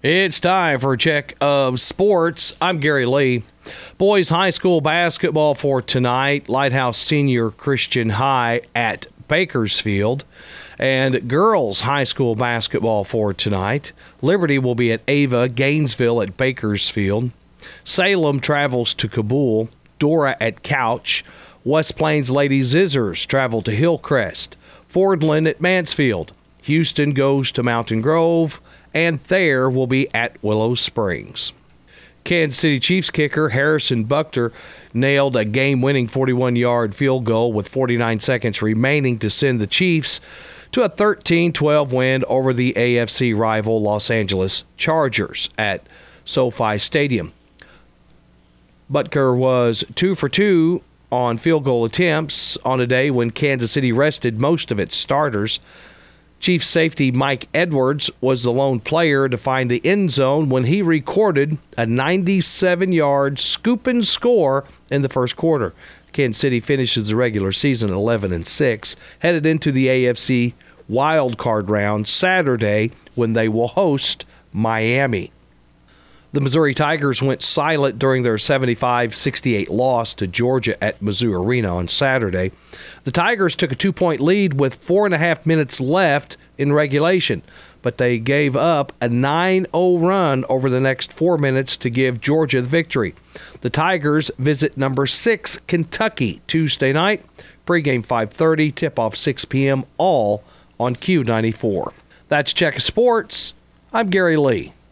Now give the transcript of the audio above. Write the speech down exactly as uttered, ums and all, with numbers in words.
It's time for a check of sports. I'm Gary Lee. Boys high school basketball for tonight. Lighthouse Senior Christian High at Bakersfield. And girls high school basketball for tonight. Liberty will be at Ava, Gainesville at Bakersfield. Salem travels to Kabul. Dora at Couch. West Plains Lady Zizzers travel to Hillcrest. Fordland at Mansfield. Houston goes to Mountain Grove. And Thayer will be at Willow Springs. Kansas City Chiefs kicker Harrison Buckter nailed a game-winning forty-one-yard field goal with forty-nine seconds remaining to send the Chiefs to a thirteen twelve win over the A F C rival Los Angeles Chargers at SoFi Stadium. Butker was two for two on field goal attempts on a day when Kansas City rested most of its starters. Chiefs safety Mike Edwards was the lone player to find the end zone when he recorded a ninety-seven-yard scoop and score in the first quarter. Kansas City finishes the regular season eleven and six, headed into the A F C wild card round Saturday when they will host Miami. The Missouri Tigers went silent during their seventy-five sixty-eight loss to Georgia at Mizzou Arena on Saturday. The Tigers took a two-point lead with four and a half minutes left in regulation, but they gave up a nine oh run over the next four minutes to give Georgia the victory. The Tigers visit number six Kentucky Tuesday night. Pregame five thirty, tip-off six p.m., all on Q ninety-four. That's Check of Sports. I'm Gary Lee.